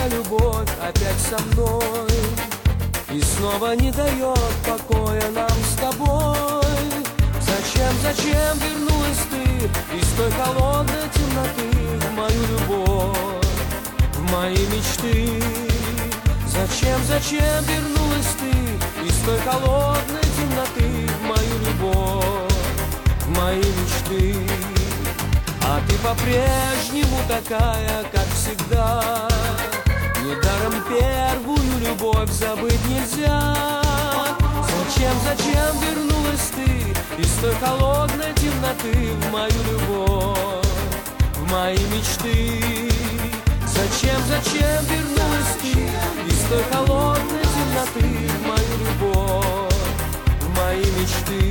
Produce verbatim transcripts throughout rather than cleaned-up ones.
твоя любовь опять со мной и снова не дает покоя нам с тобой. Зачем, зачем вернулась ты из той холодной темноты в мою любовь, в мои мечты? Зачем, зачем вернулась ты из той холодной темноты в мою любовь, в мои мечты? А ты по-прежнему такая, как всегда. Недаром первую любовь забыть нельзя. Зачем, зачем вернулась ты из той холодной темноты в мою любовь, в мои мечты? Зачем, зачем вернулась ты из той холодной темноты в мою любовь, в мои мечты?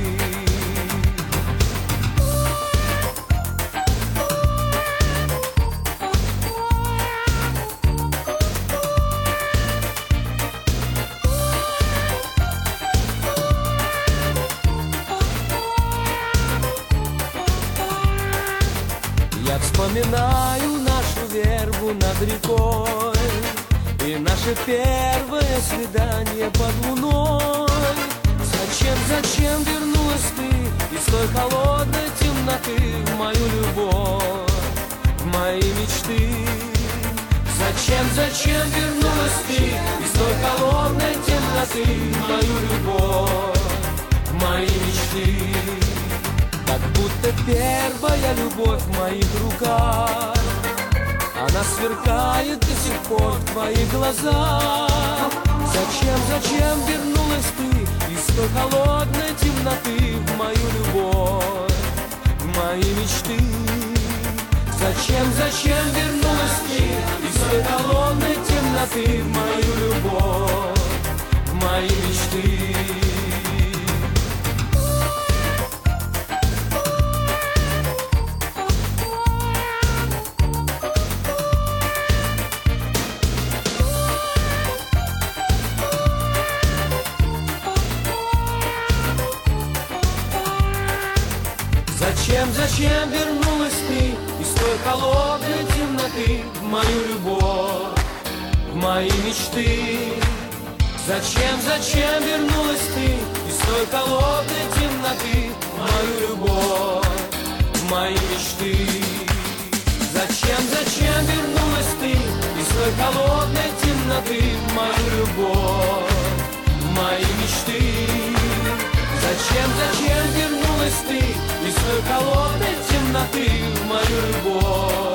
Я вспоминаю нашу вербу над рекой и наше первое свидание под луной. Зачем, зачем вернулась ты из той холодной темноты в мою любовь, в мои мечты? Зачем, зачем вернулась ты из той холодной темноты в мою любовь, в мои мечты? Как будто первая любовь в моих руках, она сверкает до сих пор в твоих глазах. Зачем, зачем вернулась ты из той холодной темноты в мою любовь, в мои мечты? Зачем, зачем вернулась ты из той холодной темноты в мою любовь, в мои мечты? Зачем, зачем вернулась ты из той холодной темноты в мою любовь, в мои мечты? Зачем, зачем вернулась ты из той холодной темноты в мою любовь, в мои мечты? Зачем, зачем вернулась ты из той холодной темноты в мою любовь, в мои мечты? Зачем, зачем вернулась ты из той холодной темноты в мою любовь?